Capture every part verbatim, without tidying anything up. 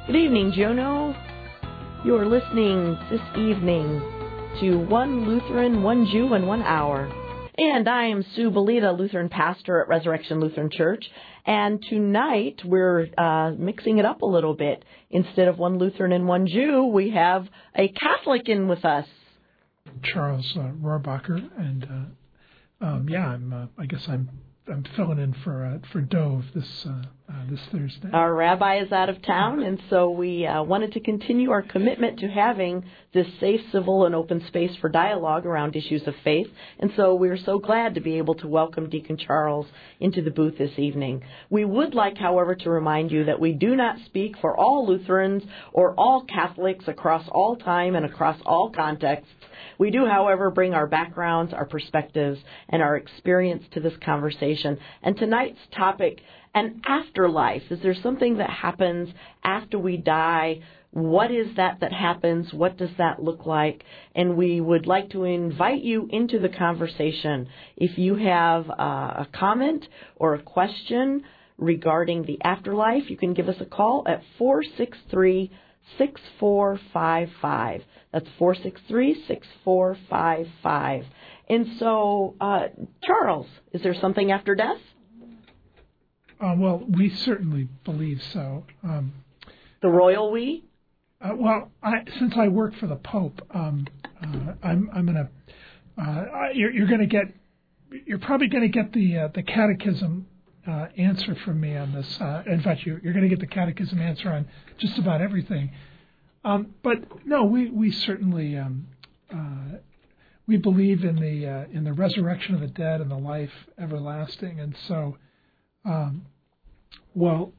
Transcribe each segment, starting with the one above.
Good evening, Juno. You are listening this evening to One Lutheran, One Jew, and One Hour. And I am Sue Belita, Lutheran pastor at Resurrection Lutheran Church. And tonight we're uh, mixing it up a little bit. Instead of One Lutheran and One Jew, we have a Catholic in with us. Charles uh, Rohrbacher, and uh, um, yeah, I'm. Uh, I guess I'm. I'm filling in for uh, for Dove this uh, uh, this Thursday. Our rabbi is out of town, and so we uh, wanted to continue our commitment to having this safe, civil, and open space for dialogue around issues of faith. And so we're so glad to be able to welcome Deacon Charles into the booth this evening. We would like, however, to remind you that we do not speak for all Lutherans or all Catholics across all time and across all contexts. We do, however, bring our backgrounds, our perspectives, and our experience to this conversation. And tonight's topic, an afterlife. Is there something that happens after we die? What is that that happens? What does that look like? And we would like to invite you into the conversation. If you have uh, a comment or a question regarding the afterlife, you can give us a call at four six three, six four five five. That's four six three, six four five five. And so, uh, Charles, is there something after death? Uh, well, we certainly believe so. Um, the royal we? Uh, well, I, since I work for the Pope, um, uh, I'm, I'm going to. Uh, you're, you're going to get. You're probably going to get the uh, the catechism uh, answer from me on this. Uh, in fact, you, you're going to get the catechism answer on just about everything. Um, but no, we we certainly um, uh, we believe in the uh, in the resurrection of the dead and the life everlasting, and so um, well,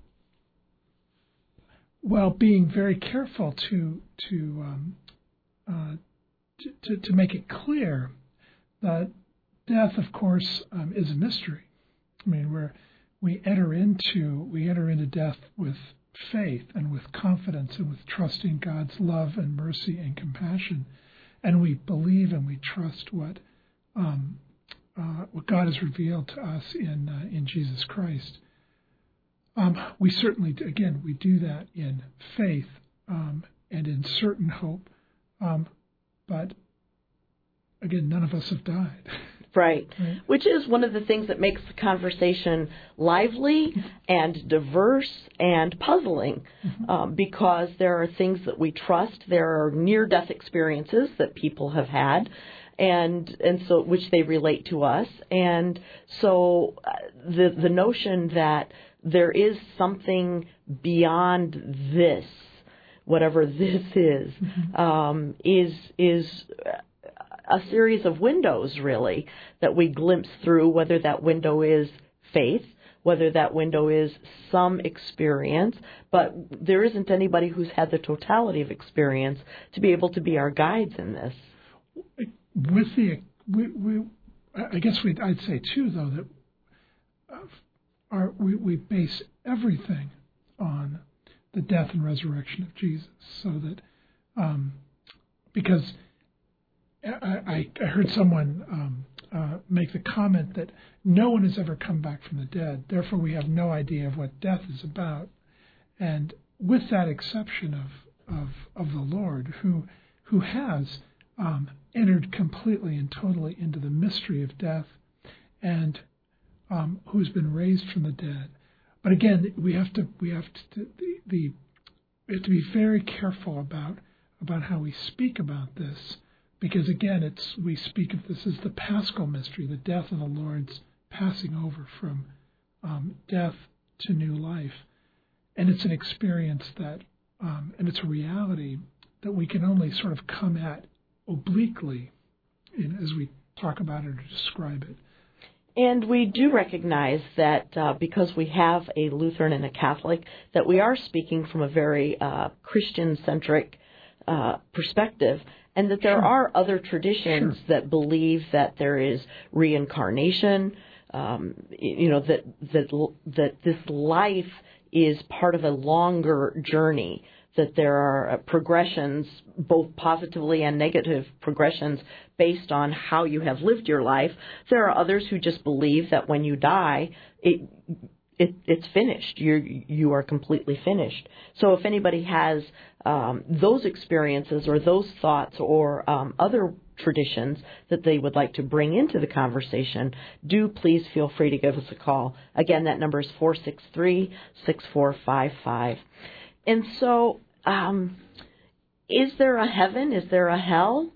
while being very careful to to um, uh, to, to make it clear that death, of course, um, is a mystery. I mean, we're we enter into we enter into death with faith and with confidence and with trusting God's love and mercy and compassion, and we believe and we trust what um, uh, what God has revealed to us in uh, in Jesus Christ. Um, we certainly, again, we do that in faith um, and in certain hope, um, but again, none of us have died. Right. right, which is one of the things that makes the conversation lively and diverse and puzzling, mm-hmm. um, because there are things that we trust. There are near-death experiences that people have had, and and so which they relate to us. And so uh, the the notion that there is something beyond this, whatever this is, mm-hmm. um, is is. a series of windows, really, that we glimpse through, whether that window is faith, whether that window is some experience, but there isn't anybody who's had the totality of experience to be able to be our guides in this. With the, we, we, I guess we, I'd say, too, though, that our, we, we base everything on the death and resurrection of Jesus, so that, um, because I, I heard someone um, uh, make the comment that no one has ever come back from the dead. Therefore, we have no idea of what death is about. And with that exception of of, of the Lord, who who has um, entered completely and totally into the mystery of death, and um, who's been raised from the dead. But again, we have to we have to the, the we have to be very careful about about how we speak about this. Because again, it's we speak of this as the Paschal mystery, the death of the Lord's passing over from um, death to new life, and it's an experience that, um, and it's a reality that we can only sort of come at obliquely, in, as we talk about it or describe it. And we do recognize that uh, because we have a Lutheran and a Catholic, that we are speaking from a very uh, Christian-centric uh, perspective. And that there sure. are other traditions sure. that believe that there is reincarnation, um, you know, that that that this life is part of a longer journey, that there are progressions, both positively and negative progressions, based on how you have lived your life. There are others who just believe that when you die, it it, it's finished. You you are completely finished. So if anybody has um, those experiences or those thoughts or um, other traditions that they would like to bring into the conversation, do please feel free to give us a call. Again, that number is four six three, six four five five. And so, um, is there a heaven? Is there a hell?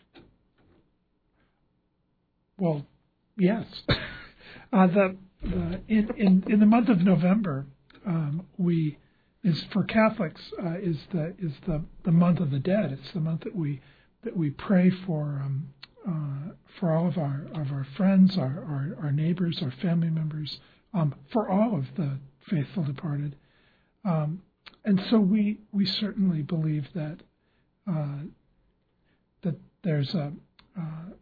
Well, yes. uh, the, the in, in in the month of November, um, we is for Catholics uh, is the is the, the month of the dead. It's the month that we that we pray for um, uh, for all of our of our friends, our, our, our neighbors, our family members, um, for all of the faithful departed. Um, and so we we certainly believe that uh, that there's a uh,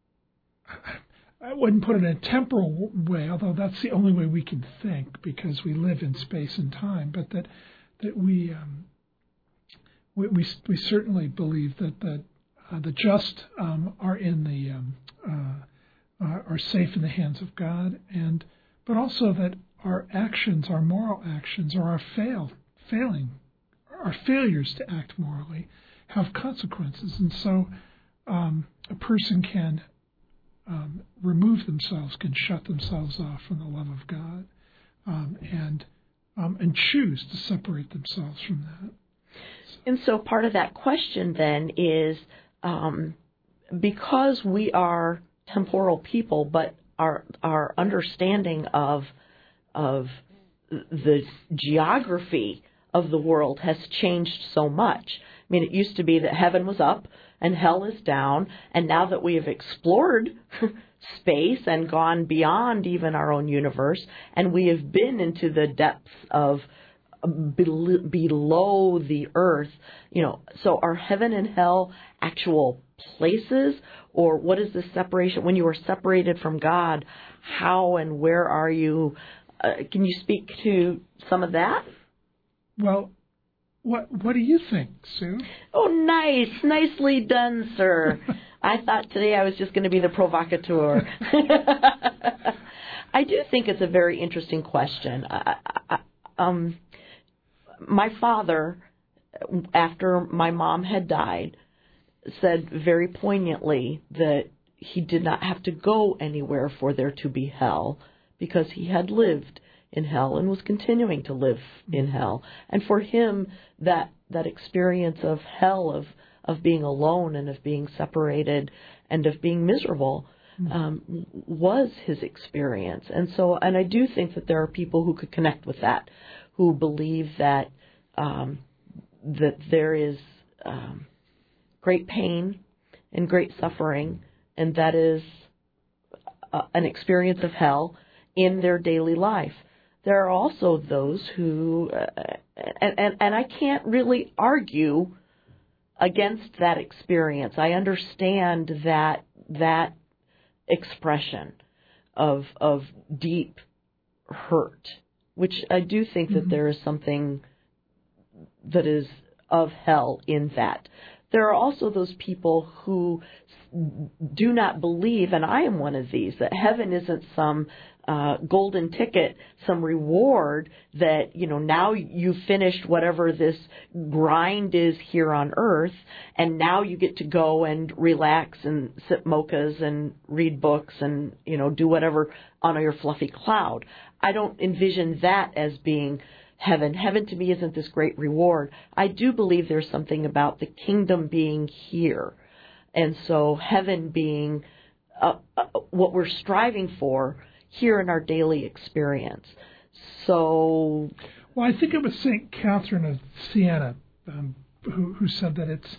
I wouldn't put it in a temporal way, although that's the only way we can think because we live in space and time. But that that we um, we, we we certainly believe that that uh, the just um, are in the um, uh, uh, are safe in the hands of God, and but also that our actions, our moral actions, or our fail failing, our failures to act morally, have consequences, and so um, a person can. Um, remove themselves, can shut themselves off from the love of God, um, and um, and choose to separate themselves from that. So. And so part of that question then is um, because we are temporal people, but our our understanding of of the geography of the world has changed so much. I mean, it used to be that heaven was up and hell is down, and now that we have explored space and gone beyond even our own universe, and we have been into the depths of below the earth, you know, so are heaven and hell actual places, or what is the separation? When you are separated from God, how and where are you? Uh, can you speak to some of that? Well, What What do you think, Sue? Oh, nice. Nicely done, sir. I thought today I was just going to be the provocateur. I do think it's a very interesting question. I, I, um, my father, after my mom had died, said very poignantly that he did not have to go anywhere for there to be hell because he had lived in hell and was continuing to live in hell. And for him, that that experience of hell, of of being alone and of being separated and of being miserable, um, was his experience. And so, and I do think that there are people who could connect with that, who believe that um, that there is um, great pain and great suffering, and that is uh, an experience of hell in their daily life. There are also those who, uh, and, and, and I can't really argue against that experience. I understand that that expression of of deep hurt, which I do think that mm-hmm. there is something that is of hell in that. There are also those people who do not believe, and I am one of these, that heaven isn't some uh, golden ticket, some reward that, you know, now you've finished whatever this grind is here on earth, and now you get to go and relax and sip mochas and read books and, you know, do whatever on your fluffy cloud. I don't envision that as being heaven. Heaven to me isn't this great reward. I do believe there's something about the kingdom being here. And so heaven being uh, uh, what we're striving for here in our daily experience. So, well, I think it was Saint Catherine of Siena um, who, who said that it's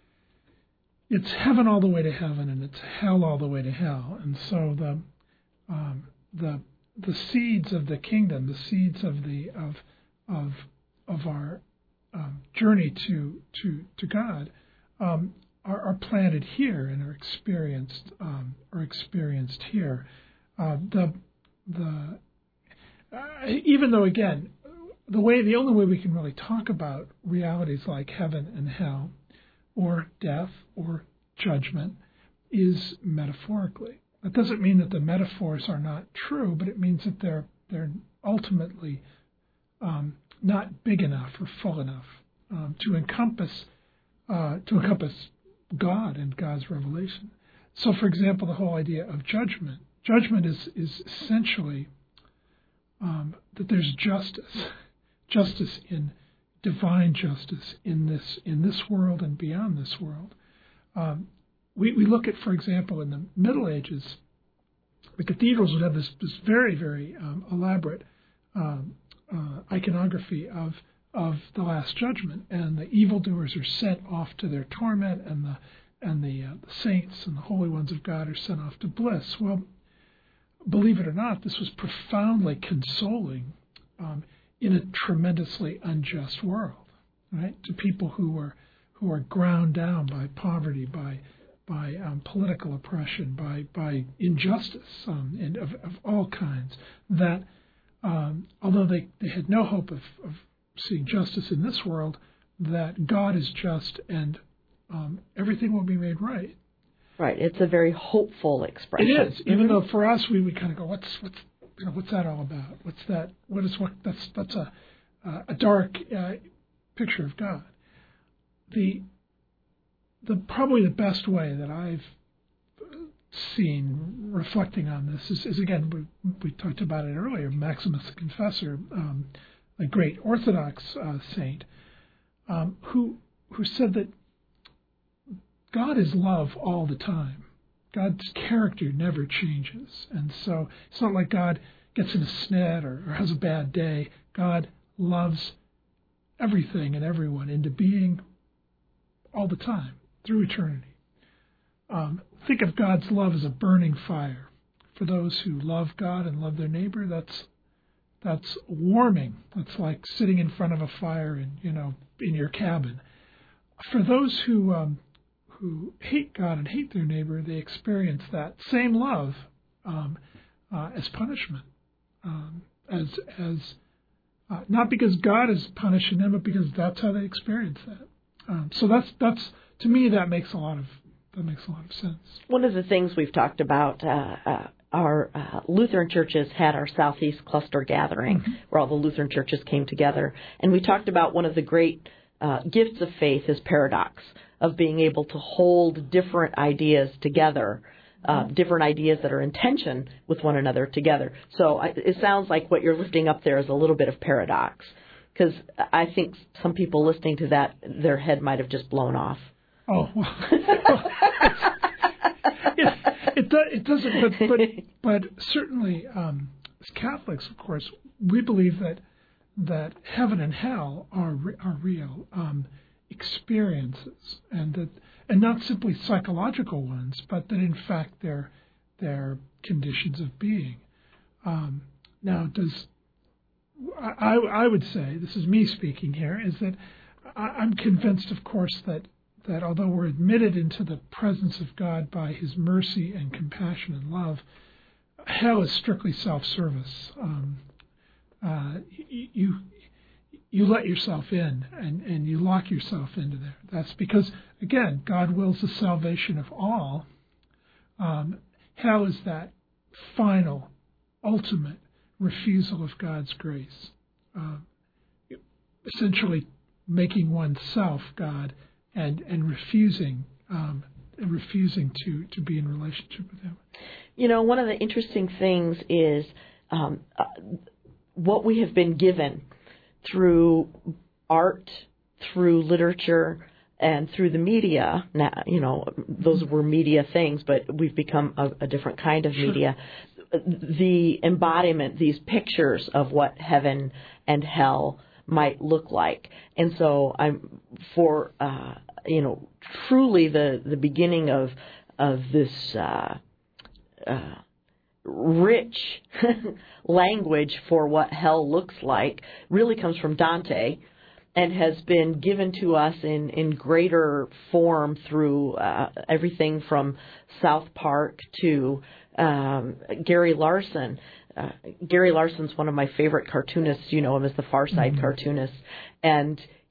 it's heaven all the way to heaven and it's hell all the way to hell. And so the um, the the seeds of the kingdom, the seeds of the of of of our um, journey to to to God. Um, Are, are planted here and are experienced um, are experienced here. Uh, the the uh, even though again the way the only way we can really talk about realities like heaven and hell, or death or judgment, is metaphorically. That doesn't mean that the metaphors are not true, but it means that they're they're ultimately um, not big enough or full enough um, to encompass uh, to encompass God and God's revelation. So, for example, the whole idea of judgment. Judgment is is essentially um, that there's justice, justice in divine justice in this in this world and beyond this world. Um, we we look at, for example, in the Middle Ages, the cathedrals would have this, this very very um, elaborate um, uh, iconography of of the Last Judgment, and the evildoers are sent off to their torment, and the and the, uh, the saints and the holy ones of God are sent off to bliss. Well, believe it or not, this was profoundly consoling um, in a tremendously unjust world, right? To people who were who are ground down by poverty, by by um, political oppression, by by injustice, um, and of, of all kinds. That um, although they, they had no hope of, of seeing justice in this world, that God is just and um, everything will be made right. Right. It's a very hopeful expression. It is, even mm-hmm. though for us we would kind of go, what's what's you know, what's that all about? What's that? What is what? That's that's a uh, a dark uh, picture of God. The the probably the best way that I've seen reflecting on this is, is again we, we talked about it earlier. Maximus the Confessor, um, a great Orthodox uh, saint, um, who who said that God is love all the time. God's character never changes. And so it's not like God gets in a sned or, or has a bad day. God loves everything and everyone into being all the time, through eternity. Um, think of God's love as a burning fire. For those who love God and love their neighbor, that's that's warming. That's like sitting in front of a fire in, you know, in your cabin. For those who um, who hate God and hate their neighbor, they experience that same love um, uh, as punishment, um, as as uh, not because God is punishing them, but because that's how they experience that. Um, so that's that's to me that makes a lot of that makes a lot of sense. One of the things we've talked about, uh, uh, our uh, Lutheran churches had our Southeast Cluster gathering, mm-hmm. where all the Lutheran churches came together, and we talked about one of the great uh, gifts of faith is paradox, of being able to hold different ideas together, uh, different ideas that are in tension with one another together. So I, it sounds like what you're lifting up there is a little bit of paradox, because I think some people listening to that, their head might have just blown off. Oh, well, it, it, do, it doesn't, but, but, but certainly um, as Catholics, of course, we believe that that heaven and hell are are real um, experiences, and that and not simply psychological ones, but that in fact they're they're conditions of being. Um, now, does I, I would say, this is me speaking here, is that I, I'm convinced, of course, that that although we're admitted into the presence of God by His mercy and compassion and love, hell is strictly self-service. Um, uh, you you let yourself in, and, and you lock yourself into there. That's because, again, God wills the salvation of all. Um, hell is that final, ultimate refusal of God's grace, uh, essentially making oneself God and and refusing um, and refusing to, to be in relationship with Him. You know, one of the interesting things is um, uh, what we have been given through art, through literature, and through the media. Now, you know, those were media things, but we've become a, a different kind of sure. media. The embodiment, these pictures of what heaven and hell might look like. And so I'm for, uh, you know, truly the, the beginning of, of this uh, uh, rich language for what hell looks like really comes from Dante, and has been given to us in, in greater form through uh, everything from South Park to um, Gary Larson. Uh, Gary Larson's one of my favorite cartoonists. You know him as the Far Side mm-hmm. cartoonist. And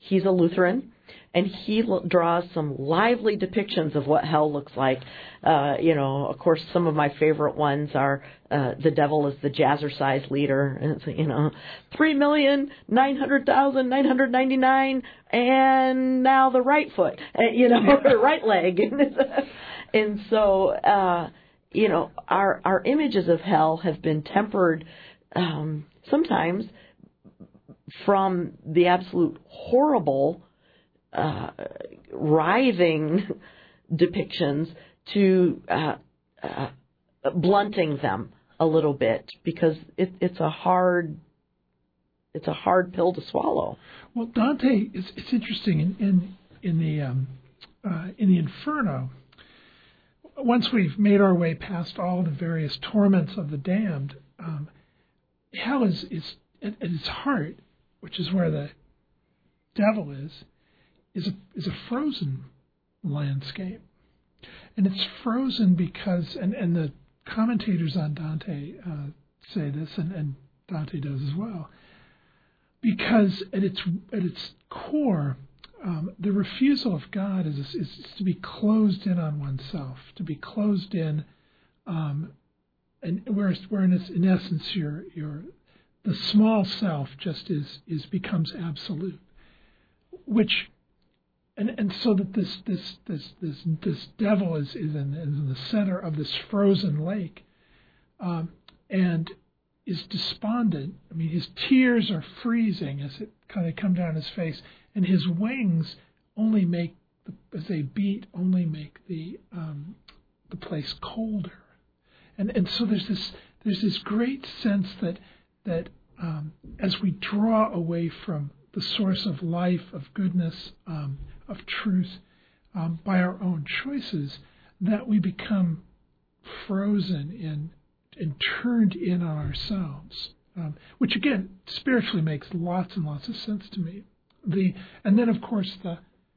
he's a Lutheran, and he l- draws some lively depictions of what hell looks like. Uh, you know, of course, some of my favorite ones are uh, the devil is the jazzercise leader, and it's, you know, three million nine hundred thousand nine hundred ninety nine, and now the right foot, uh, you know, the right leg, and so uh, you know, our our images of hell have been tempered um, sometimes from the absolute horrible, uh, writhing depictions to uh, uh, blunting them a little bit, because it, it's a hard it's a hard pill to swallow. Well, Dante is it's interesting in in, in the um, uh, in the Inferno. Once we've made our way past all the various torments of the damned, um, hell is is at, at its heart, which is where the devil is, is a is a frozen landscape, and it's frozen because, and, and the commentators on Dante uh, say this, and, and Dante does as well, because at its at its core, um, the refusal of God is, is is to be closed in on oneself, to be closed in, um, and where where in, in essence your your the small self just is is becomes absolute, which. And and so that this this this this this devil is is in, is in the center of this frozen lake, um, and is despondent. I mean, his tears are freezing as it kind of come down his face, and his wings only make the, as they beat only make the um, the place colder. And and so there's this there's this great sense that that um, as we draw away from the source of life, of goodness, um, of truth, um, by our own choices, that we become frozen in and turned in on ourselves, um, which again spiritually makes lots and lots of sense to me. The and then of course the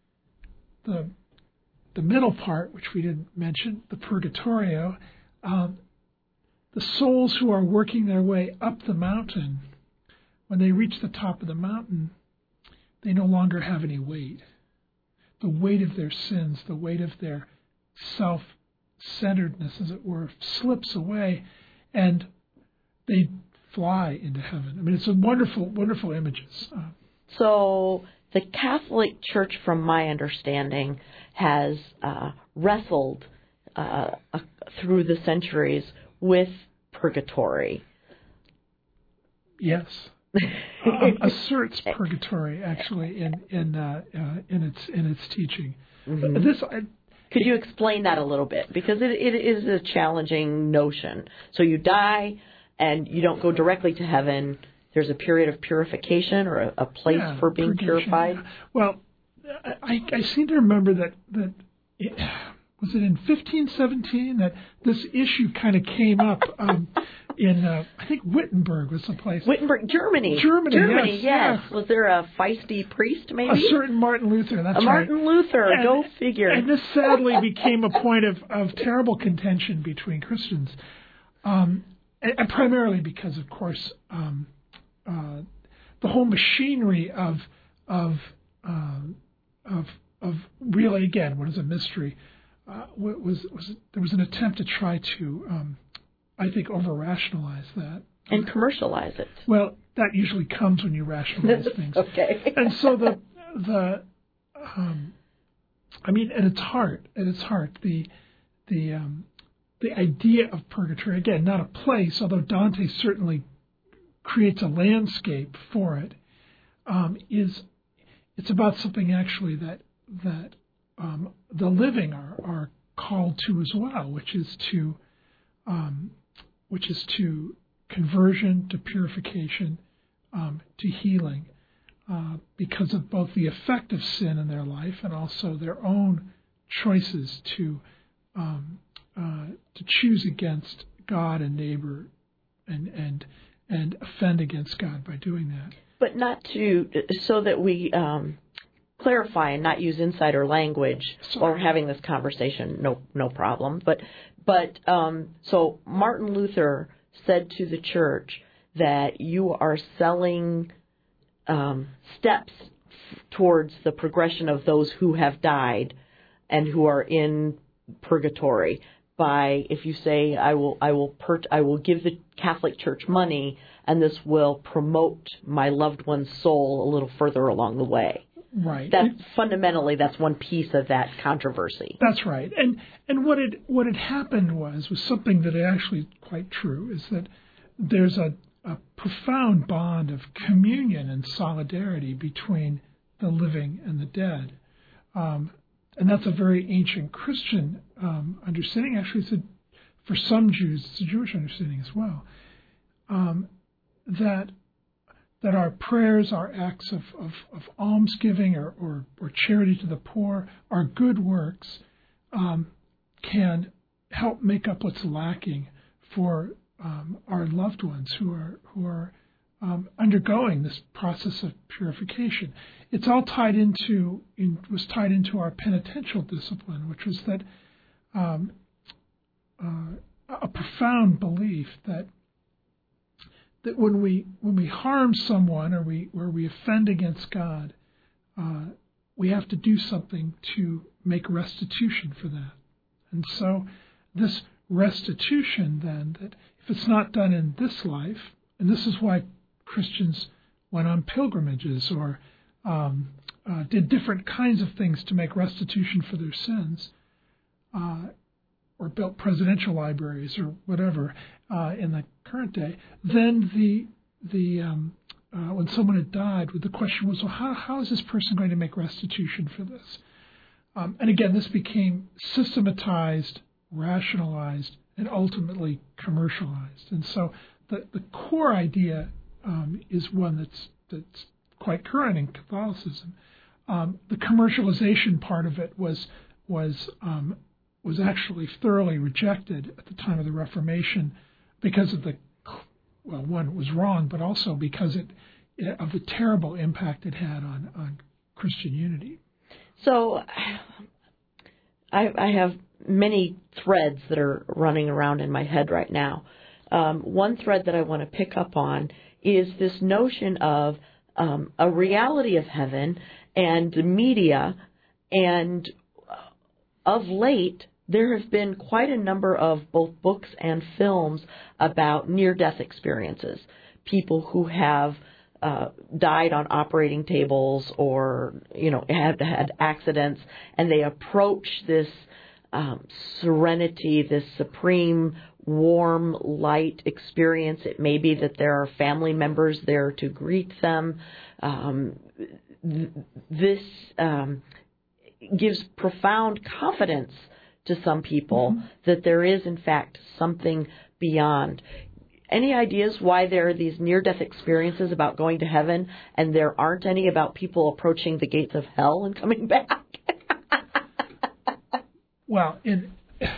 the the middle part, which we didn't mention, the Purgatorio, um, the souls who are working their way up the mountain, when they reach the top of the mountain, they no longer have any weight. The weight of their sins, the weight of their self-centeredness, as it were, slips away, and they fly into heaven. I mean, it's a wonderful, wonderful images. Uh, so the Catholic Church, from my understanding, has uh, wrestled uh, uh, through the centuries with purgatory. Yes. um, asserts purgatory actually in in uh, uh, in its in its teaching. Mm-hmm. This I, could you explain that a little bit, because it it is a challenging notion. So you die and you don't go directly to heaven. There's a period of purification or a, a place yeah, for being purified. Yeah. Well, I, I seem to remember that that. It, was it in fifteen seventeen that this issue kind of came up um, in, uh, I think Wittenberg was the place. Wittenberg, Germany. Germany, Germany, yes. yes. Yeah. Was there a feisty priest, maybe? A certain Martin Luther, that's a Martin right. Luther, and, go figure. And this sadly became a point of, of terrible contention between Christians, um, and, and primarily because, of course, um, uh, the whole machinery of of uh, of of really, again, what is a mystery? Uh, was was there was an attempt to try to, um, I think, over-rationalize that and commercialize it. Well, that usually comes when you rationalize things. Okay. And so the the um, I mean, at its heart, at its heart, the the um, the idea of purgatory, again, not a place, although Dante certainly creates a landscape for it, um, is it's about something actually that that um, the living are, are called to as well, which is to um, which is to conversion, to purification, um, to healing, uh, because of both the effect of sin in their life and also their own choices to um, uh, to choose against God and neighbor, and and and offend against God by doing that. But not to so that we um, clarify and not use insider language Sorry. while we're having this conversation. No, no problem. But but um, so Martin Luther said to the church that you are selling um, steps f- towards the progression of those who have died and who are in purgatory by, if you say, I will, I will, per- I will give the Catholic Church money, and this will promote my loved one's soul a little further along the way. Right. That it, fundamentally, that's one piece of that controversy. That's right. And and what it what had happened was was something that is actually quite true, is that there's a, a profound bond of communion and solidarity between the living and the dead. Um, and that's a very ancient Christian um, understanding. Actually, it's a, for some Jews, it's a Jewish understanding as well. Um, that that our prayers, our acts of, of, of almsgiving or, or, or charity to the poor, our good works, um, can help make up what's lacking for um, our loved ones who are who are um, undergoing this process of purification. It's all tied into in, was tied into our penitential discipline, which was that um, uh, a profound belief that. That when we when we harm someone or we or we offend against God, uh, we have to do something to make restitution for that. And so this restitution then, that if it's not done in this life, and this is why Christians went on pilgrimages or um, uh, did different kinds of things to make restitution for their sins, uh, or built presidential libraries or whatever uh, in the current day, then the the um, uh, when someone had died, the question was, well, how how is this person going to make restitution for this? Um, and again, this became systematized, rationalized, and ultimately commercialized. And so the the core idea um, is one that's that's quite current in Catholicism. Um, the commercialization part of it was was um, was actually thoroughly rejected at the time of the Reformation because of the, well, one, it was wrong, but also because it, of the terrible impact it had on, on Christian unity. So I, I have many threads that are running around in my head right now. Um, one thread that I want to pick up on is this notion of um, a reality of heaven and media, and of late, there have been quite a number of both books and films about near-death experiences, people who have uh, died on operating tables or, you know, had had accidents, and they approach this um, serenity, this supreme, warm, light experience. It may be that there are family members there to greet them. Um, th- this um, gives profound confidence to some people mm-hmm. that there is, in fact, something beyond. Any ideas why there are these near-death experiences about going to heaven and there aren't any about people approaching the gates of hell and coming back? Well, in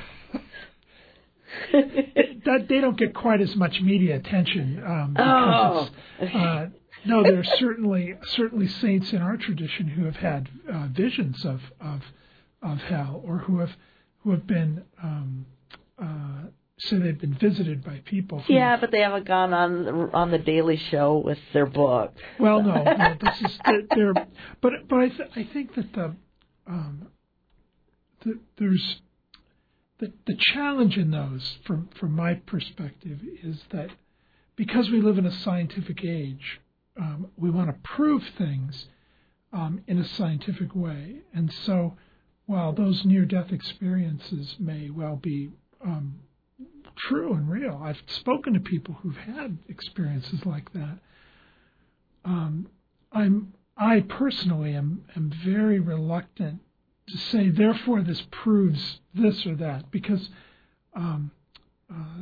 that they don't get quite as much media attention um, because oh. it's, uh, no, there are certainly certainly saints in our tradition who have had uh, visions of, of of hell, or who have who have been um, uh, so they've been visited by people. Who, yeah, but they haven't gone on on the Daily Show with their book. Well, no, no this is they're, but but I th- I think that the, um, the there's the the challenge in those, from from my perspective, is that because we live in a scientific age, um, we want to prove things um, in a scientific way, and so while those near-death experiences may well be um, true and real, I've spoken to people who've had experiences like that. Um, I'm I personally am am very reluctant to say, therefore, this proves this or that, because um, uh,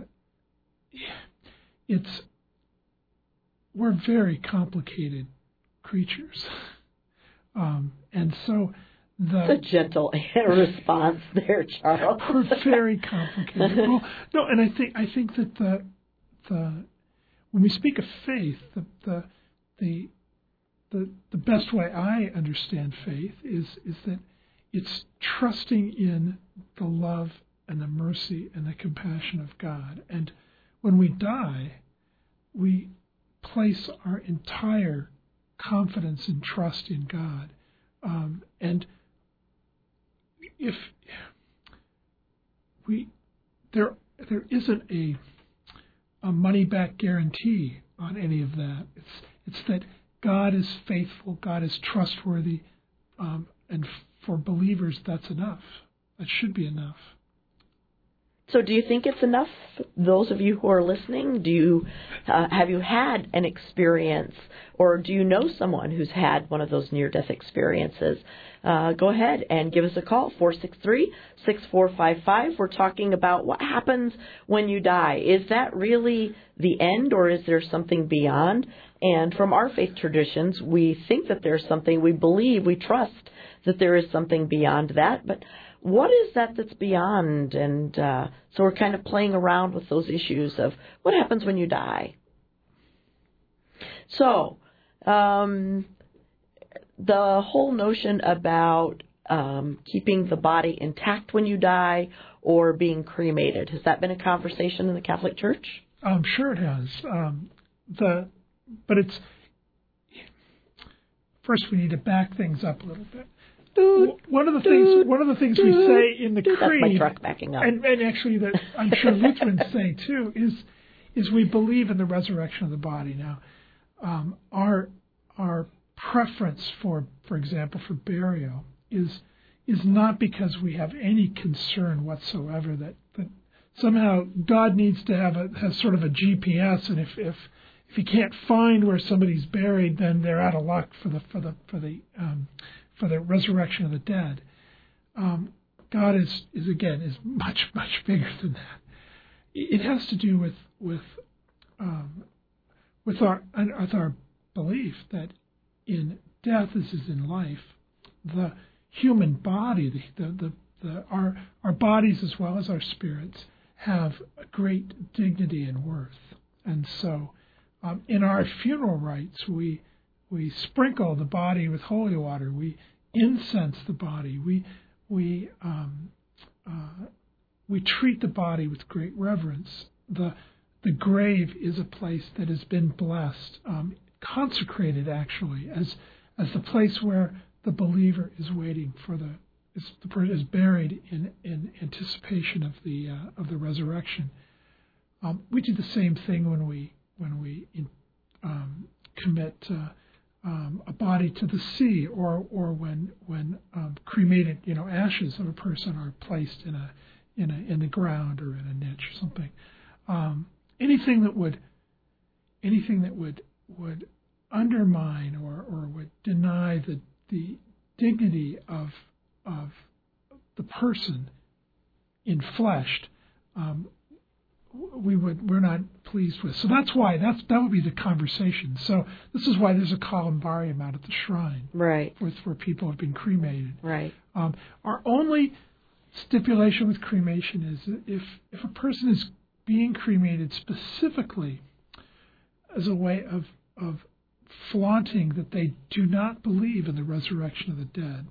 it's we're very complicated creatures, um, and so. The, the gentle response there, Charles. We're very complicated. Well, no, and I think I think that the the when we speak of faith, the the the the, the best way I understand faith is is that it's trusting in the love and the mercy and the compassion of God. And when we die, we place our entire confidence and trust in God. Um, and if we there there isn't a a money back guarantee on any of that. It's it's that God is faithful, God is trustworthy, um, and for believers that's enough. That should be enough. So do you think it's enough? Those of you who are listening, do you uh, have you had an experience, or do you know someone who's had one of those near-death experiences? Uh, go ahead and give us a call, four six three, six four five five. We're talking about what happens when you die. Is that really the end, or is there something beyond? And from our faith traditions, we think that there's something, we believe, we trust that there is something beyond that, but what is that that's beyond? And uh, so we're kind of playing around with those issues of what happens when you die. So um, the whole notion about um, keeping the body intact when you die or being cremated, has that been a conversation in the Catholic Church? I'm sure it has. Um, the but it's first we need to back things up a little bit. One of the things, one of the things we say in the That's creed, my truck backing up. and, and actually that I'm sure Lutherans say too, is is we believe in the resurrection of the body. Now, um, our our preference for, for example, for burial is is not because we have any concern whatsoever that, that somehow God needs to have a has sort of a G P S, and if if if he can't find where somebody's buried, then they're out of luck for the for the for the um, for the resurrection of the dead. Um, God is, is again is much much bigger than that. It has to do with with um, with our with our belief that in death as is in life, the human body, the the, the, the our our bodies as well as our spirits have a great dignity and worth, and so um, in our funeral rites we. We sprinkle the body with holy water. We incense the body. We we um, uh, we treat the body with great reverence. The the grave is a place that has been blessed, um, consecrated actually as as the place where the believer is waiting for the is, is buried in, in anticipation of the uh, of the resurrection. Um, we do the same thing when we when we in, um, commit. Uh, Um, a body to the sea, or or when when um, cremated, you know, ashes of a person are placed in a in a in the ground or in a niche or something. Um, anything that would anything that would would undermine or, or would deny the the dignity of of the person enfleshed, um, we would we're not pleased with. So that's why that's that would be the conversation. So this is why there's a columbarium out at the shrine, right, with where people have been cremated. Right. Um, our only stipulation with cremation is if if a person is being cremated specifically as a way of of flaunting that they do not believe in the resurrection of the dead,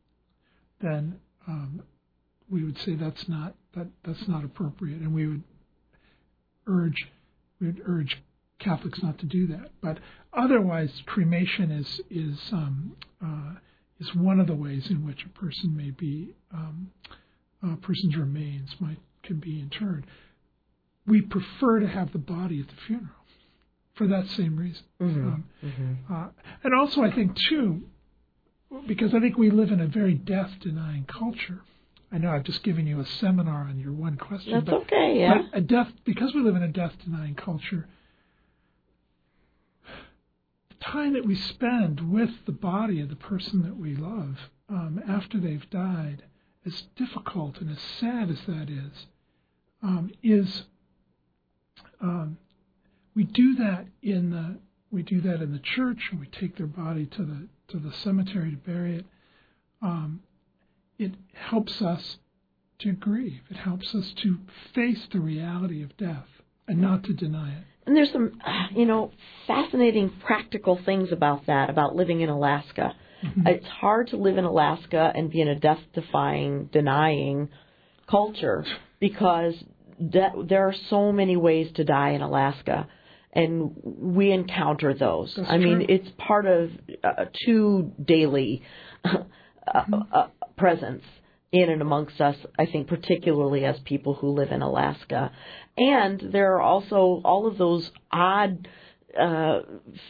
then um, we would say that's not that that's not appropriate, and we would urge we would urge Catholics not to do that. But otherwise, cremation is is um, uh, is one of the ways in which a person may be um, a person's remains might can be interred. We prefer to have the body at the funeral for that same reason. Mm-hmm. Um, mm-hmm. Uh, and also, I think too, because I think we live in a very death-denying culture. I know I've just given you a seminar on your one question. That's but, okay, yeah. But a death, because we live in a death-denying culture, the time that we spend with the body of the person that we love um, after they've died, as difficult and as sad as that is, um, is um, we do that in the we do that in the church, and we take their body to the to the cemetery to bury it. Um, It helps us to grieve. It helps us to face the reality of death and not to deny it. And there's some, you know, fascinating practical things about that, about living in Alaska. Mm-hmm. It's hard to live in Alaska and be in a death-defying, denying culture because de- there are so many ways to die in Alaska. and we encounter those. That's I mean, true. it's part of uh, two daily uh, Mm-hmm. uh, presence in and amongst us, I think, particularly as people who live in Alaska. And there are also all of those odd uh,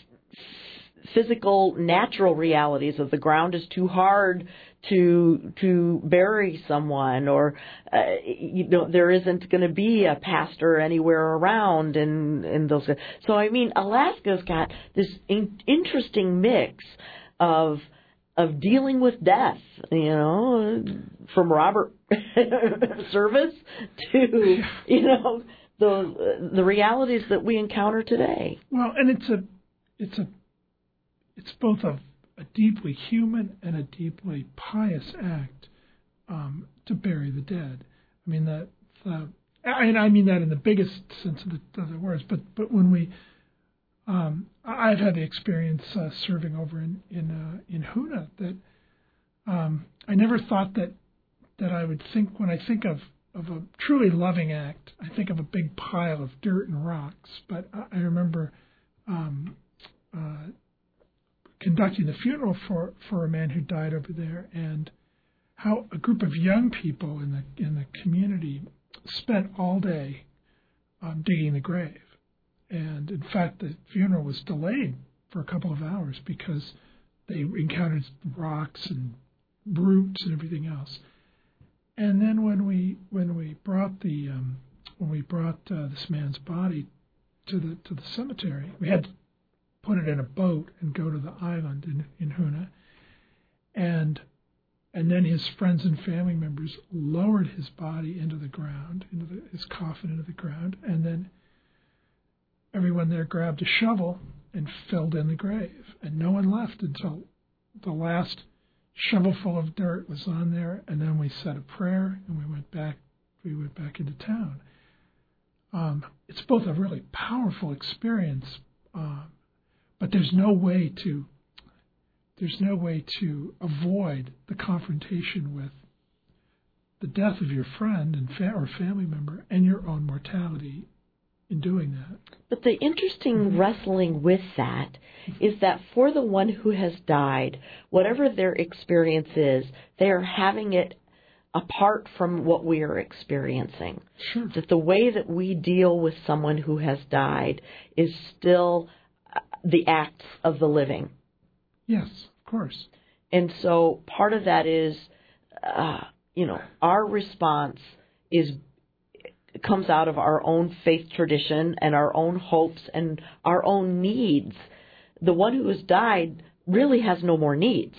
physical, natural realities of the ground is too hard to to bury someone, or uh, you know, there isn't going to be a pastor anywhere around, and and those. So I mean, Alaska's got this in, interesting mix of of dealing with death, you know, from Robert Service to, you know, the the realities that we encounter today. Well, and it's a it's a it's both a, a deeply human and a deeply pious act um, to bury the dead. I mean that, the, and I mean that in the biggest sense of the, of the words. But but when we, um, I've had the experience uh, serving over in in uh, in Hoonah that um, I never thought that that I would think when I think of of a truly loving act, I think of a big pile of dirt and rocks. But I, I remember. Um, uh, conducting the funeral for, for a man who died over there, and how a group of young people in the in the community spent all day um, digging the grave. And in fact, the funeral was delayed for a couple of hours because they encountered rocks and roots and everything else. And then when we when we brought the um, when we brought uh, this man's body to the to the cemetery, we had to put it in a boat and go to the island in, in Hoonah. And and then his friends and family members lowered his body into the ground, into the, his coffin into the ground, and then everyone there grabbed a shovel and filled in the grave. And no one left until the last shovelful of dirt was on there, and then we said a prayer and we went back we went back into town. Um, it's both a really powerful experience, um, but there's no way to there's no way to avoid the confrontation with the death of your friend and fa- or family member and your own mortality in doing that. But the interesting mm-hmm. wrestling with that is that for the one who has died, whatever their experience is, they are having it apart from what we are experiencing. Sure. That the way that we deal with someone who has died is still the acts of the living. Yes, of course. And so part of that is, uh, you know, our response is comes out of our own faith tradition and our own hopes and our own needs. The one who has died really has no more needs.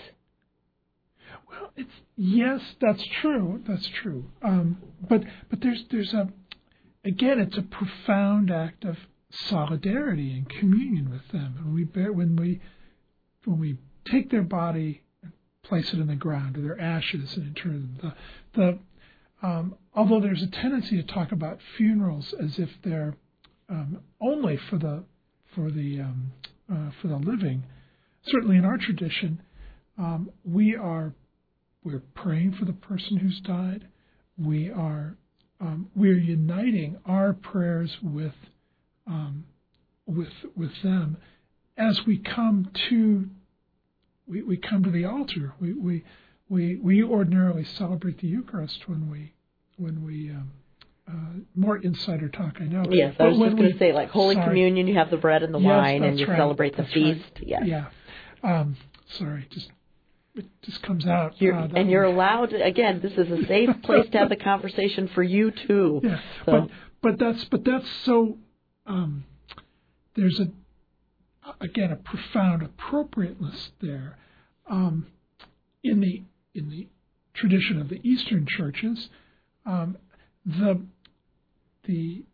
Well, it's yes, that's true. That's true. Um, but but there's there's a again, it's a profound act of solidarity and communion with them. And we bear, when we when we take their body and place it in the ground, or their ashes, and inter them, the the um, although there's a tendency to talk about funerals as if they're um, only for the for the um, uh, for the living. Certainly, in our tradition, um, we are we're praying for the person who's died. We are um, we're uniting our prayers with um, with with them as we come to we, we come to the altar. We we we we ordinarily celebrate the Eucharist when we when we um, uh, more insider talk, I know. Yes, I was just going to say, like Holy sorry. Communion, you have the bread and the yes, wine, and you right. celebrate the that's feast. Right. Yes. Yeah. Um, sorry, just it just comes out. You're, uh, and you're allowed to, again, this is a safe place to have the conversation for you too. Yeah, so. but but that's but that's so. Um, there's a again a profound appropriateness there um, in the in the tradition of the Eastern churches. Um, the the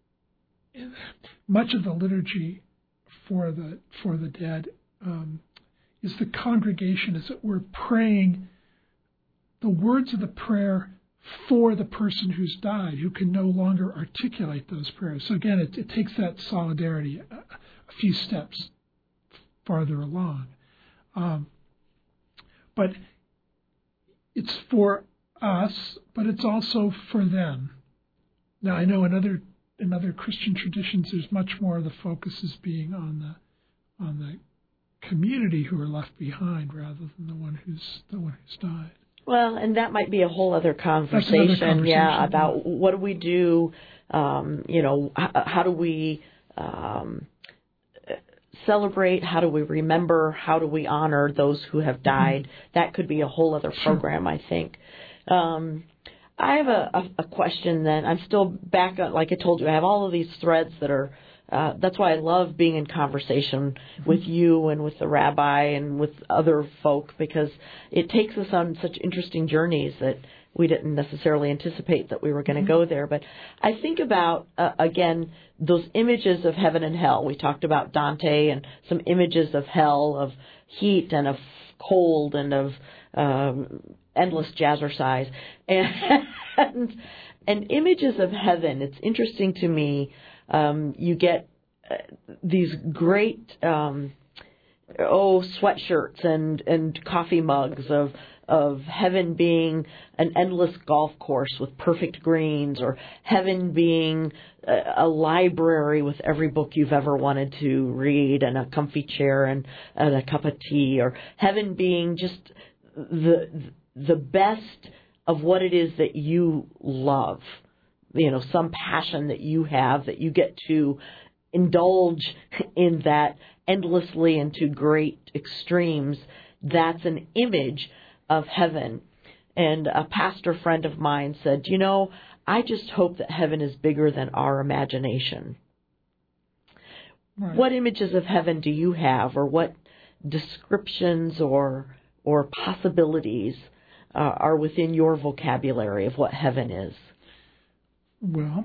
much of the liturgy for the for the dead um, is the congregation, as it were, praying the words of the prayer for the person who's died, who can no longer articulate those prayers. So again, it, it takes that solidarity a, a few steps farther along. Um, but it's for us, but it's also for them. Now, I know in other in other Christian traditions, there's much more of the focus is being on the on the community who are left behind rather than the one who's the one who's died. Well, and that might be a whole other conversation, conversation yeah, about yeah. what do we do, um, you know, h- how do we um, celebrate, how do we remember, how do we honor those who have died. Mm-hmm. That could be a whole other program, sure. I think. Um, I have a, a, a question then. I'm still back, on, like I told you, I have all of these threads that are, Uh, that's why I love being in conversation with you and with the rabbi and with other folk, because it takes us on such interesting journeys that we didn't necessarily anticipate that we were going to go there. But I think about, uh, again, those images of heaven and hell. We talked about Dante and some images of hell, of heat and of cold and of um, endless jazzercise. And, and images of heaven, it's interesting to me. Um, you get uh, these great, um, oh, sweatshirts and, and coffee mugs of of heaven being an endless golf course with perfect greens, or heaven being a, a library with every book you've ever wanted to read, and a comfy chair and, and a cup of tea, or heaven being just the the best of what it is that you love. You know, some passion that you have that you get to indulge in that endlessly into great extremes. That's an image of heaven. And a pastor friend of mine said, you know, I just hope that heaven is bigger than our imagination. Right. What images of heaven do you have, or what descriptions or or possibilities uh, are within your vocabulary of what heaven is? Well,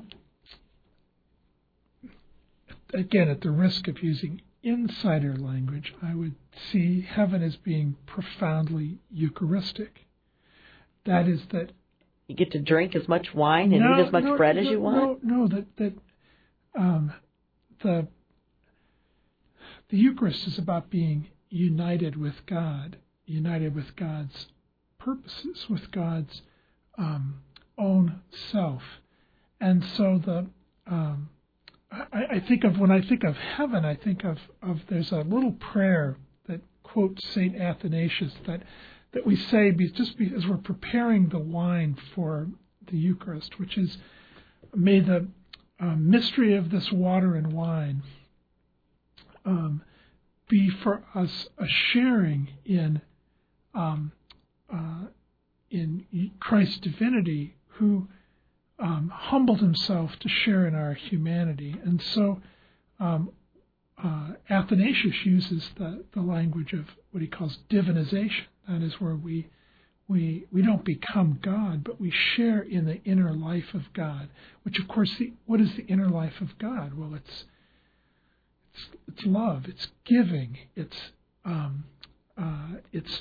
again, at the risk of using insider language, I would see heaven as being profoundly Eucharistic. That is that you get to drink as much wine and no, eat as much no, bread no, as you want. No, no, that that um, the the Eucharist is about being united with God, united with God's purposes, with God's um, own self. And so the um, I, I think of when I think of heaven, I think of, of there's a little prayer that quotes Saint Athanasius that that we say be, just be, as we're preparing the wine for the Eucharist, which is, may the uh, mystery of this water and wine um, be for us a sharing in um, uh, in Christ's divinity, who Um, humbled himself to share in our humanity. And so um, uh, Athanasius uses the, the language of what he calls divinization. That is where we we we don't become God, but we share in the inner life of God. Which, of course, the, what is the inner life of God? Well, it's it's, it's love, it's giving, it's um, uh, it's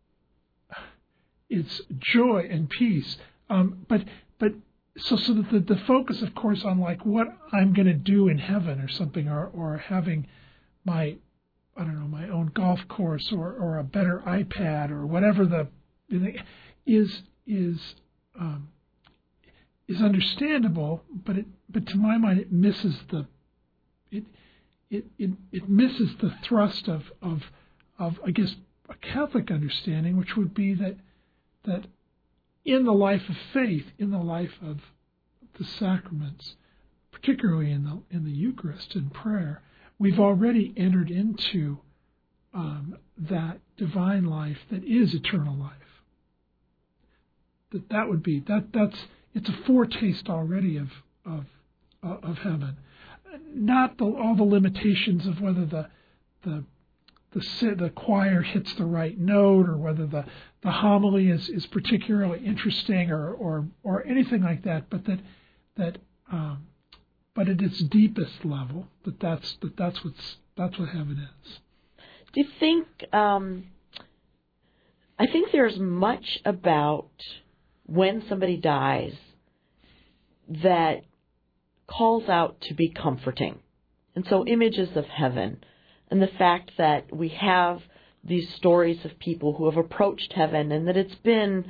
it's joy and peace. Um, but but So, so that the, the focus, of course, on like what I'm going to do in heaven or something, or, or having my, I don't know, my own golf course or, or a better iPad or whatever the is is um, is understandable, but it but to my mind it misses the it it it, it misses the thrust of, of of I guess a Catholic understanding, which would be that that. in the life of faith, in the life of the sacraments, particularly in the in the Eucharist and prayer, we've already entered into um, that divine life that is eternal life. That that would be that that's it's a foretaste already of of uh, of heaven, not the, all the limitations of whether the the The, the choir hits the right note, or whether the, the homily is, is particularly interesting, or, or or anything like that. But that that um, but at its deepest level, that that's that that's what's that's what heaven is. Do you think? Um, I think there's much about when somebody dies that calls out to be comforting, and so images of heaven. And the fact that we have these stories of people who have approached heaven, and that it's been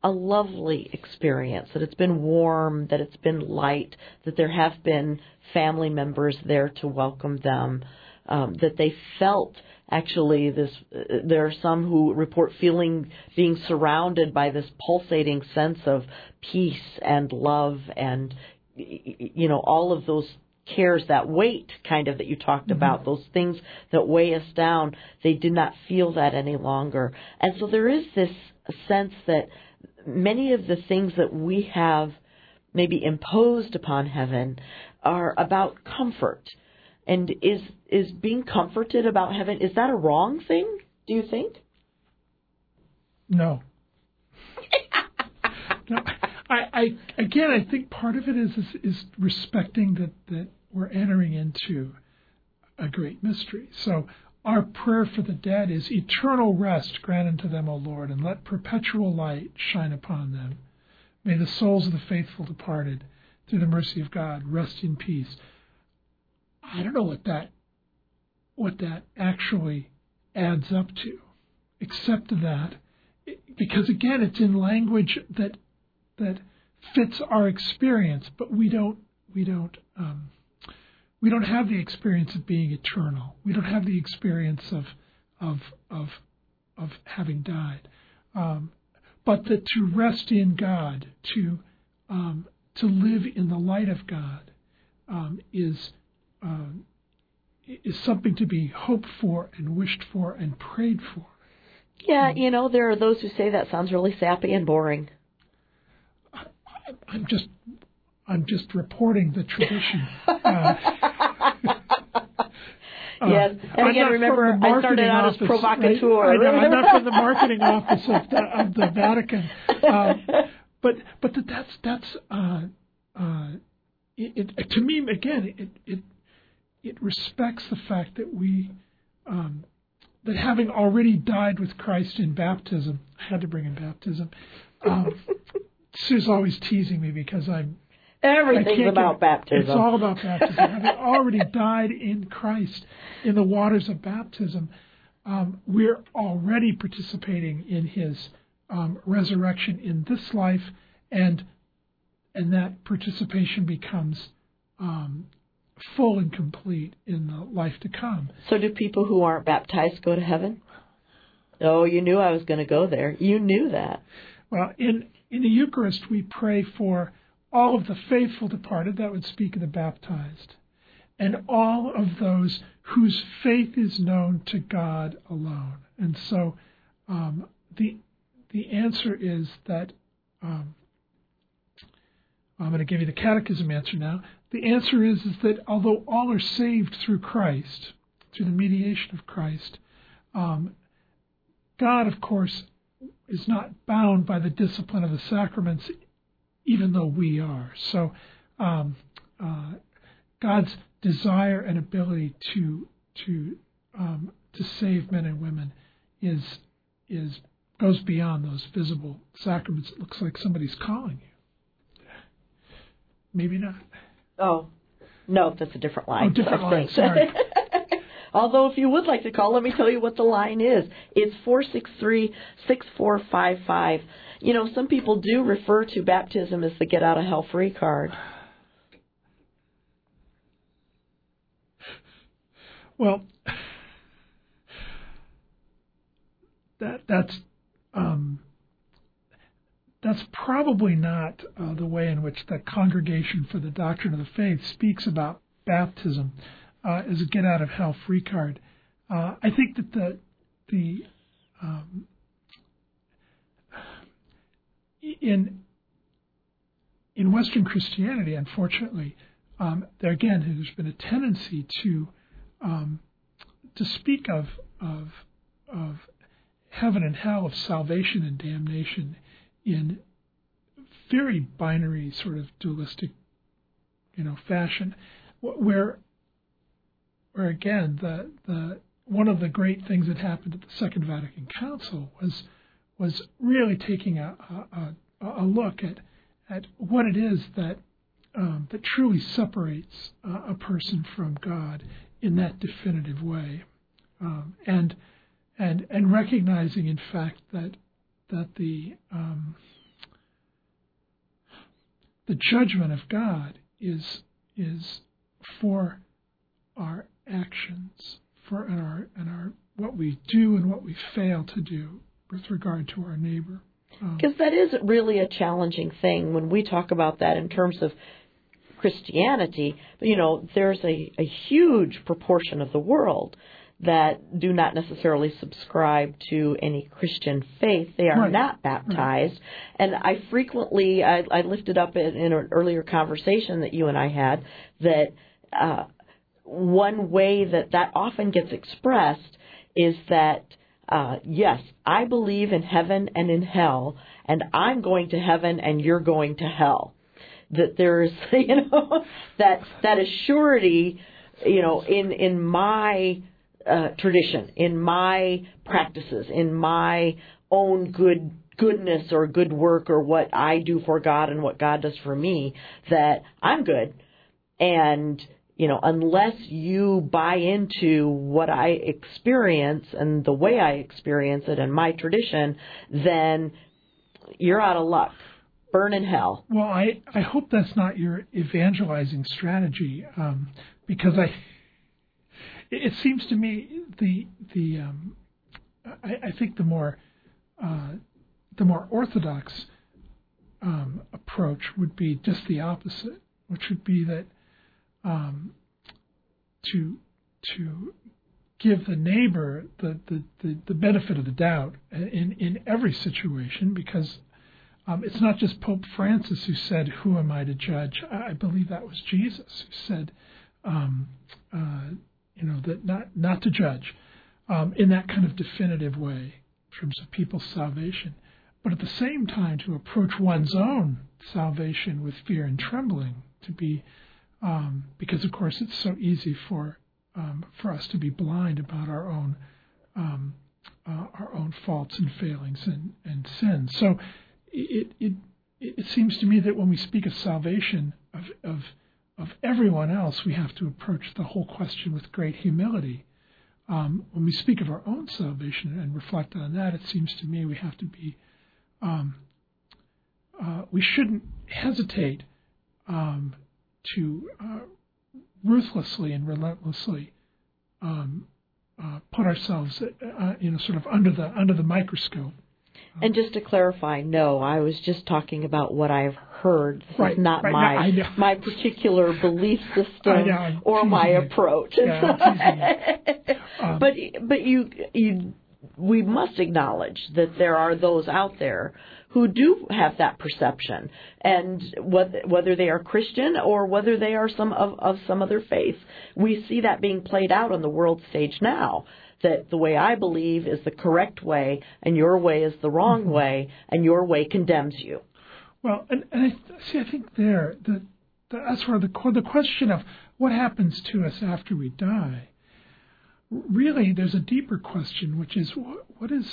a lovely experience, that it's been warm, that it's been light, that there have been family members there to welcome them, um, that they felt actually this, uh, there are some who report feeling being surrounded by this pulsating sense of peace and love and, you know, all of those cares, that weight kind of that you talked mm-hmm. about, those things that weigh us down, they did not feel that any longer. And so there is this sense that many of the things that we have maybe imposed upon heaven are about comfort. And is is being comforted about heaven, is that a wrong thing, do you think? No. no. I, I again, I think part of it is is, is respecting that, that we're entering into a great mystery. So our prayer for the dead is eternal rest grant unto them, O Lord, and let perpetual light shine upon them. May the souls of the faithful departed, through the mercy of God, rest in peace. I don't know what that what that actually adds up to, except that, because again, it's in language that that fits our experience, but we don't we don't um, we don't have the experience of being eternal. We don't have the experience of of of of having died. Um, but that to rest in God, to um, to live in the light of God, um, is um, is something to be hoped for and wished for and prayed for. Yeah, you know, there are those who say that sounds really sappy and boring. I, I'm just, I'm just reporting the tradition. Uh, yes, and again, remember, I started out office, as provocateur. Right? I know, I'm not from the marketing office of the, of the Vatican, um, but but that that's that's uh, uh, it, it, to me again it it it respects the fact that we. Um, that having already died with Christ in baptism, I had to bring in baptism. Um, Sue's always teasing me because I'm... Everything's about get, baptism. It's all about baptism. Having already died in Christ in the waters of baptism, um, we're already participating in his um, resurrection in this life, and and that participation becomes... Um, full and complete in the life to come. So do people who aren't baptized go to heaven? Oh, you knew I was going to go there. You knew that. Well, in, in the Eucharist, we pray for all of the faithful departed, that would speak of the baptized, and all of those whose faith is known to God alone. And so um, the the answer is that, um, I'm going to give you the catechism answer now. The answer is, is that although all are saved through Christ, through the mediation of Christ, um, God, of course, is not bound by the discipline of the sacraments, even though we are. So um, uh, God's desire and ability to to um, to save men and women is is goes beyond those visible sacraments. It looks like somebody's calling you. Maybe not. Oh, no, that's a different line. Oh, different line, sorry. Although if you would like to call, let me tell you what the line is. It's four six three, six four five five. You know, some people do refer to baptism as the get-out-of-hell-free card. Well, that that's... Um, That's probably not uh, the way in which the Congregation for the Doctrine of the Faith speaks about baptism uh, as a get-out-of-hell-free card. Uh, I think that the the um, in in Western Christianity, unfortunately, um, there again there's been a tendency to um, to speak of of of heaven and hell, of salvation and damnation, in very binary, sort of dualistic, you know, fashion, where, where again, the the one of the great things that happened at the Second Vatican Council was was really taking a a, a look at at what it is that um, that truly separates uh, a person from God in that definitive way, um, and and and recognizing, in fact, that that the um, the judgment of God is is for our actions, for and our and our what we do and what we fail to do with regard to our neighbor. Because um, that is really a challenging thing when we talk about that in terms of Christianity. You know, there's a, a huge proportion of the world that do not necessarily subscribe to any Christian faith. They are right. not baptized. Right. And I frequently, I, I lifted up in, in an earlier conversation that you and I had, that uh, one way that that often gets expressed is that, uh, yes, I believe in heaven and in hell, and I'm going to heaven and you're going to hell. That there's, you know, that that is surety, you know, in, in my Uh, tradition, in my practices, in my own good goodness or good work or what I do for God and what God does for me, that I'm good. And, you know, unless you buy into what I experience and the way I experience it and my tradition, then you're out of luck. Burn in hell. Well, I, I hope that's not your evangelizing strategy, um, because I... It seems to me the the um, I, I think the more uh, the more orthodox um, approach would be just the opposite, which would be that um, to to give the neighbor the, the, the, the benefit of the doubt in, in every situation, because um, it's not just Pope Francis who said, "Who am I to judge?" I, I believe that was Jesus who said. Um, uh, You know, that not not to judge um, in that kind of definitive way in terms of people's salvation, but at the same time to approach one's own salvation with fear and trembling, to be um, because of course it's so easy for um, for us to be blind about our own um, uh, our own faults and failings and, and sins. So it it it seems to me that when we speak of salvation of of of everyone else, we have to approach the whole question with great humility. Um, when we speak of our own salvation and reflect on that, it seems to me we have to be, um, uh, we shouldn't hesitate um, to uh, ruthlessly and relentlessly um, uh, put ourselves, uh, you know, sort of under the under the microscope. And just to clarify, no, I was just talking about what I've heard. This right, is not right, my no, my particular belief system know, or my it. approach. Yeah, um, but but you you we must acknowledge that there are those out there who do have that perception, and whether whether they are Christian or whether they are some of, of some other faith, we see that being played out on the world stage now. That the way I believe is the correct way, and your way is the wrong mm-hmm. way, and your way condemns you. Well, and, and I see. I think there that the, that's where the the question of what happens to us after we die. Really, there's a deeper question, which is what, what is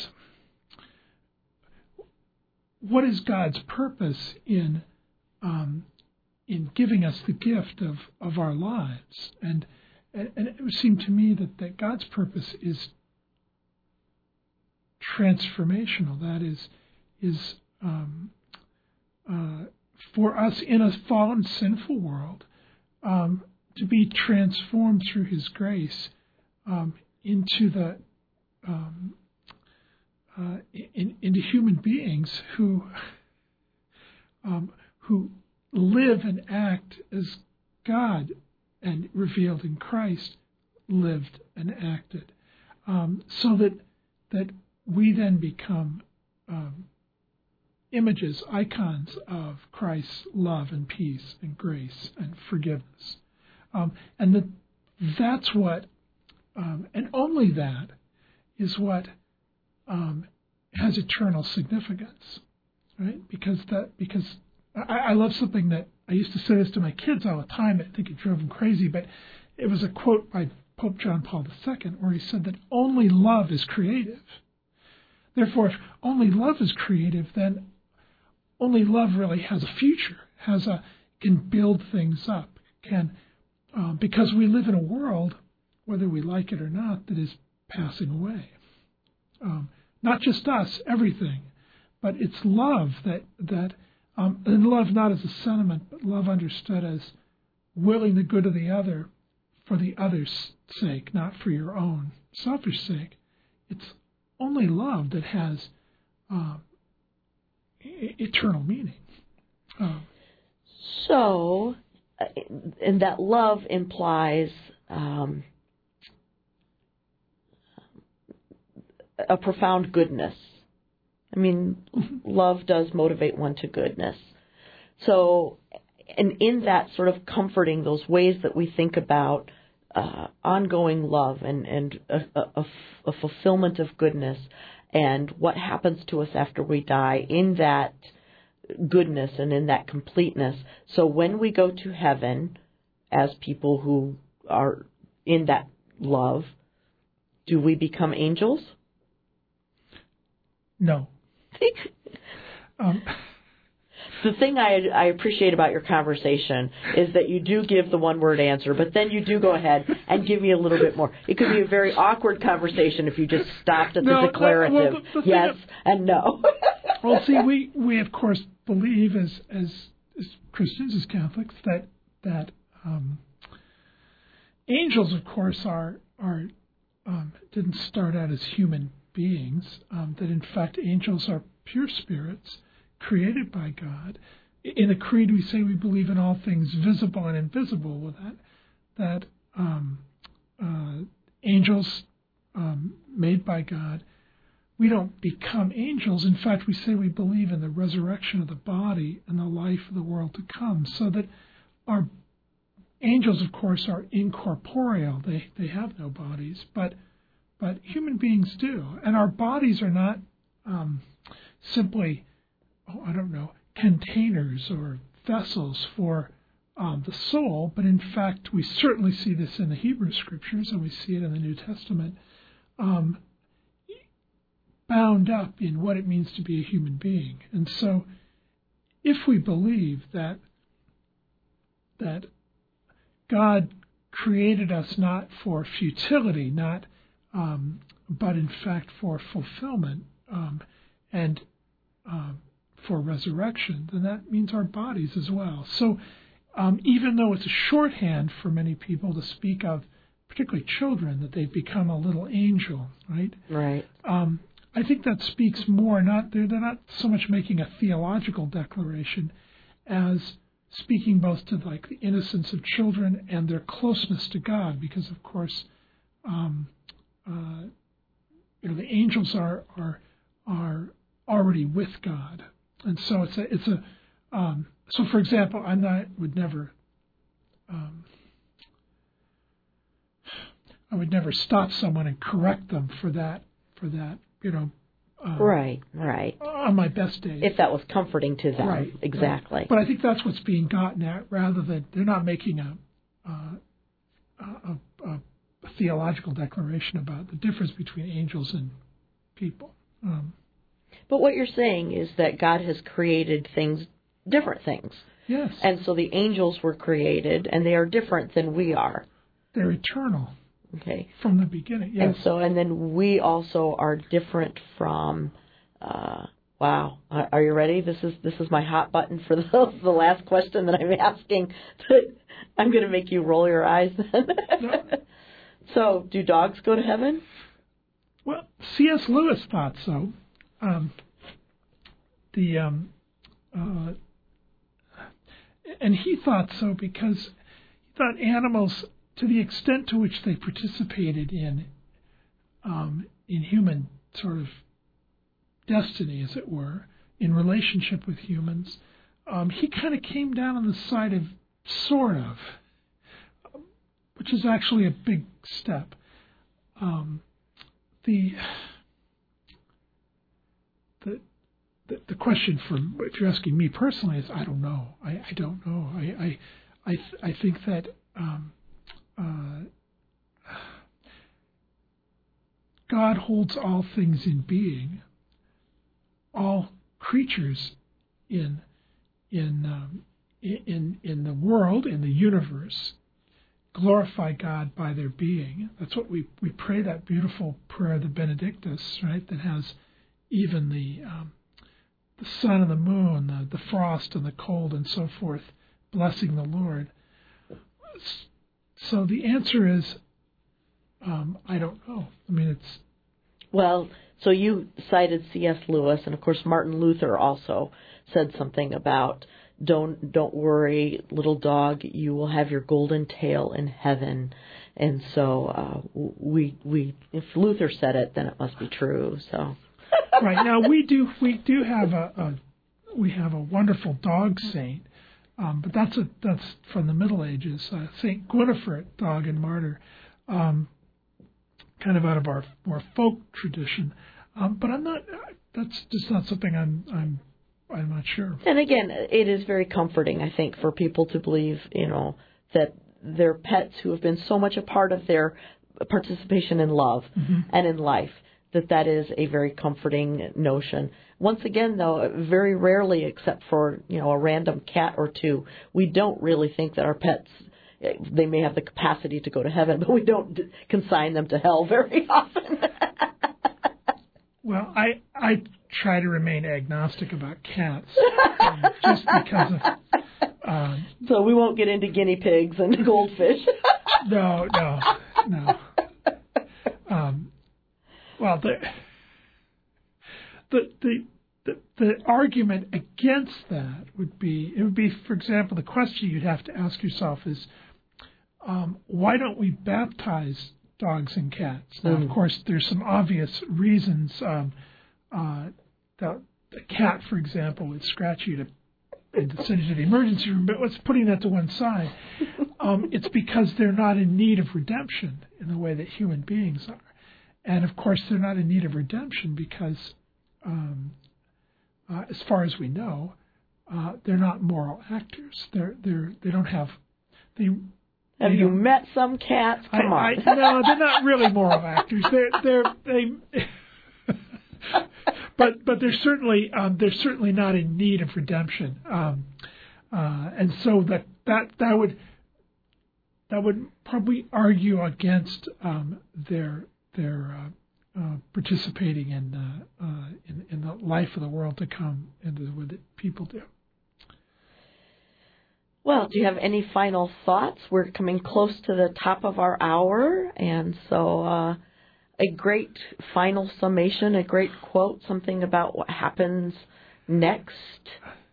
what is God's purpose in um, in giving us the gift of, of our lives, and. And it would seem to me that, that God's purpose is transformational. That is, is um, uh, for us in a fallen, sinful world um, to be transformed through His grace um, into the um, uh, in, into human beings who um, who live and act as God. And revealed in Christ, lived and acted, um, so that that we then become um, images, icons of Christ's love and peace and grace and forgiveness, um, and that that's what, um, and only that, is what um, has eternal significance, right? Because that because I, I love something that. I used to say this to my kids all the time. I think it drove them crazy, but it was a quote by Pope John Paul the Second where he said that only love is creative. Therefore, if only love is creative, then only love really has a future, has a can build things up, can uh, because we live in a world, whether we like it or not, that is passing away. Um, not just us, everything, but it's love that that Um, and love not as a sentiment, but love understood as willing the good of the other for the other's sake, not for your own selfish sake. It's only love that has uh, e- eternal meaning. Uh, so, and that love implies um, a profound goodness. I mean, love does motivate one to goodness. So, and in that sort of comforting, those ways that we think about uh, ongoing love and, and a, a, a fulfillment of goodness and what happens to us after we die, in that goodness and in that completeness. So when we go to heaven as people who are in that love, do we become angels? No. um, the thing I, I appreciate about your conversation is that you do give the one-word answer, but then you do go ahead and give me a little bit more. It could be a very awkward conversation if you just stopped at no, the declarative no, well, the, the yes of, and no. Well, see, we, we of course believe as as, as Christians, as Catholics, that that um, angels, of course, are are um, didn't start out as human beings. Um, that in fact, angels are pure spirits created by God. In the Creed, we say we believe in all things visible and invisible. With that, that um, uh, angels um, made by God. We don't become angels. In fact, we say we believe in the resurrection of the body and the life of the world to come. So that our angels, of course, are incorporeal. They they have no bodies, but but human beings do. And our bodies are not um, simply, oh, I don't know, containers or vessels for um, the soul, but in fact, we certainly see this in the Hebrew Scriptures, and we see it in the New Testament. Um, bound up in what it means to be a human being. And so if we believe that that God created us not for futility, not um, but in fact for fulfillment um, and um, for resurrection, then that means our bodies as well. So um, even though it's a shorthand for many people to speak of, particularly children, that they've become a little angel, right? Right. Um, I think that speaks more, not they're, they're not so much making a theological declaration as speaking both to like the innocence of children and their closeness to God, because of course, um, uh, you know, the angels are are are already with God, and so it's a it's a um, so for example, I not would never um, I would never stop someone and correct them for that for that. You know, um, right, right. On my best days, if that was comforting to them, right, exactly. Right. But I think that's what's being gotten at, rather than they're not making a, uh, a, a, a theological declaration about the difference between angels and people. Um, but what you're saying is that God has created things, different things. Yes. And so the angels were created, and they are different than we are. They're eternal. Okay. From the beginning, yes. And so, and then we also are different from. Uh, wow, are you ready? This is this is my hot button for the the last question that I'm asking. I'm going to make you roll your eyes. No. So, do dogs go to heaven? Well, C S Lewis thought so. Um, the um, uh, and he thought so because he thought animals, to the extent to which they participated in um, in human sort of destiny, as it were, in relationship with humans, um, he kind of came down on the side of sort of, which is actually a big step. Um, the, the the the question, for if you're asking me personally, is I don't know. I, I don't know. I I I, th- I think that. Um, Uh, God holds all things in being, all creatures in in um, in in the world, in the universe, glorify God by their being. That's what we we pray, that beautiful prayer, the Benedictus, right? That has even the um, the sun and the moon, the, the frost and the cold and so forth, blessing the Lord. So the answer is, um, I don't know. I mean, it's... Well, so you cited C S Lewis, and of course Martin Luther also said something about, don't don't worry, little dog, you will have your golden tail in heaven. And so uh, we we if Luther said it, then it must be true. So right now we do we do have a, a we have a wonderful dog saint, um, but that's a that's from the Middle Ages, uh, Saint Gwynifred, dog and martyr, um, kind of out of our more folk tradition. Um, but I'm not. That's just not something I'm I'm I'm not sure. And again, it is very comforting, I think, for people to believe, you know, that their pets who have been so much a part of their participation in love mm-hmm. and in life, that that is a very comforting notion. Once again, though, very rarely, except for, you know, a random cat or two, we don't really think that our pets, they may have the capacity to go to heaven, but we don't consign them to hell very often. Well, I I try to remain agnostic about cats, um, just because of... Um, so we won't get into guinea pigs and goldfish. no, no, no. Um, well, the, the the the the argument against that would be, it would be, for example, the question you'd have to ask yourself is, um, why don't we baptize dogs and cats? Now, mm. of course, there's some obvious reasons. Um, uh, the, the cat, for example, would scratch you to and to send you to the emergency room, but let's putting that to one side. Um, it's because they're not in need of redemption in the way that human beings are. And, of course, they're not in need of redemption because, um, uh, as far as we know, uh, they're not moral actors. They're, they're, they don't have... They, have they you met some cats? Come I, on. I, no, they're not really moral actors. They're, they're, they... But but they're certainly um, they're certainly not in need of redemption, um, uh, and so that, that that would that would probably argue against um, their their uh, uh, participating in, uh, uh, in in the life of the world to come and the way that people do. Well, do you have any final thoughts? We're coming close to the top of our hour, and so. Uh, A great final summation, a great quote, something about what happens next.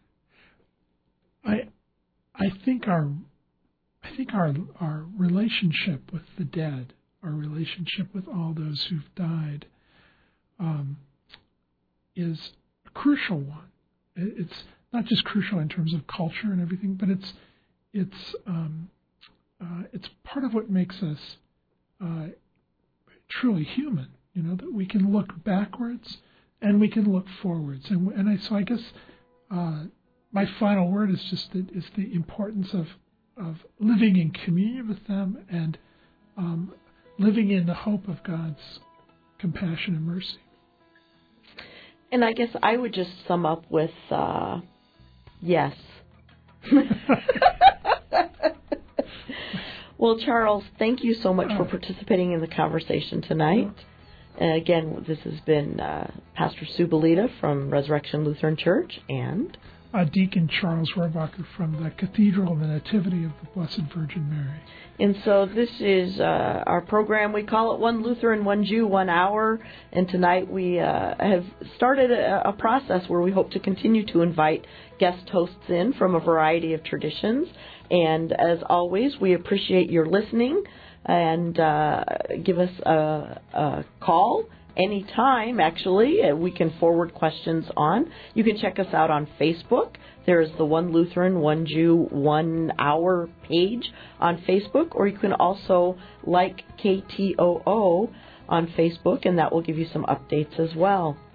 I, I think our, I think our our relationship with the dead, our relationship with all those who've died, um, is a crucial one. It's not just crucial in terms of culture and everything, but it's it's um, uh, it's part of what makes us. Uh, truly human, you know, that we can look backwards and we can look forwards. And, and I, so I guess uh, my final word is just that is the importance of, of living in communion with them and um, living in the hope of God's compassion and mercy. And I guess I would just sum up with uh, yes. Well, Charles, thank you so much for participating in the conversation tonight. And again, this has been uh, Pastor Sue Belita from Resurrection Lutheran Church and uh, Deacon Charles Rohrbacher from the Cathedral of the Nativity of the Blessed Virgin Mary. And so this is uh, our program. We call it One Lutheran, One Jew, One Hour. And tonight we uh, have started a, a process where we hope to continue to invite guest hosts in from a variety of traditions. And as always, we appreciate your listening and uh, give us a, a call anytime, actually. We can forward questions on. You can check us out on Facebook. There's the One Lutheran, One Jew, One Hour page on Facebook. Or you can also like K T O O on Facebook, and that will give you some updates as well.